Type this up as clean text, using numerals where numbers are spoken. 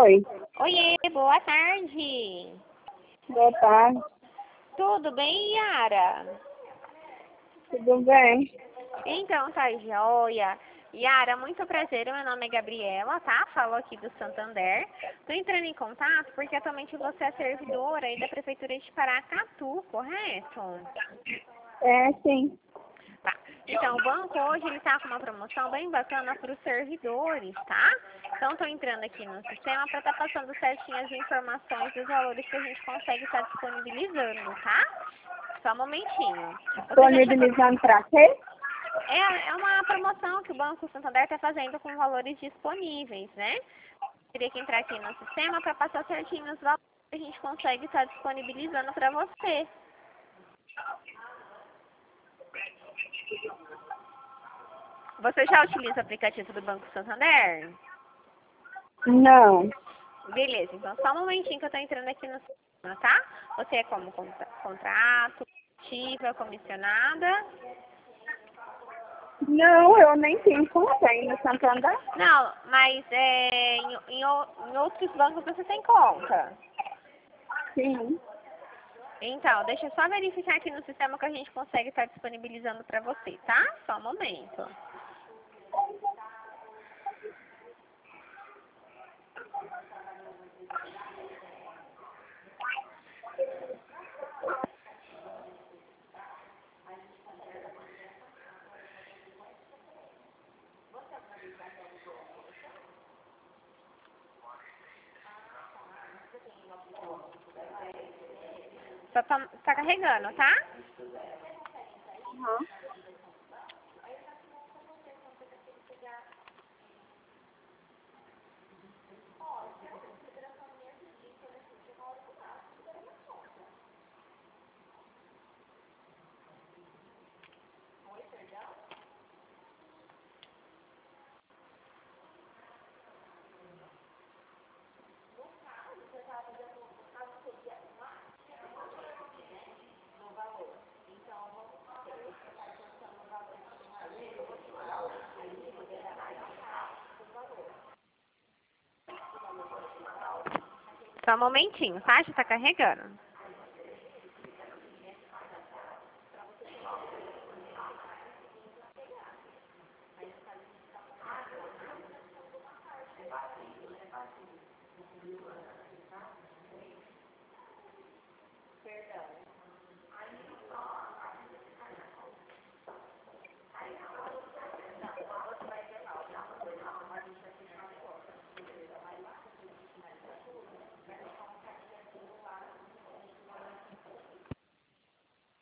Oi, Oiê, boa tarde. boa tarde, Tudo bem, Yara? tudo bem? Então, tá joia. Yara, muito prazer, meu nome é Gabriela, tá? Falo aqui do Santander. Tô entrando em contato porque atualmente você é servidora aí da Prefeitura de Paracatu, correto? É, sim. Tá. Então, o banco hoje ele tá com uma promoção bem bacana para os servidores, tá? Então, tô entrando aqui no sistema para estar passando certinho as informações dos valores que a gente consegue estar disponibilizando, tá? Só um momentinho. Você já chegou... Disponibilizando para quê? É uma promoção que o Banco Santander está fazendo com valores disponíveis, né? Teria que entrar aqui no sistema para passar certinho os valores que a gente consegue estar disponibilizando para você. Você já utiliza o aplicativo do Banco Santander? Não, Beleza, então só um momentinho que eu estou entrando aqui no sistema, tá? Você é como contrato, ativa, comissionada? não, eu nem tenho conta aí no Santander. Não, mas em outros bancos você tem conta. Sim. Então, deixa eu só verificar aqui no sistema que a gente consegue estar disponibilizando para você, tá? Só um momento. Só tá carregando, tá? Uhum. Só um momentinho, tá? Já tá carregando.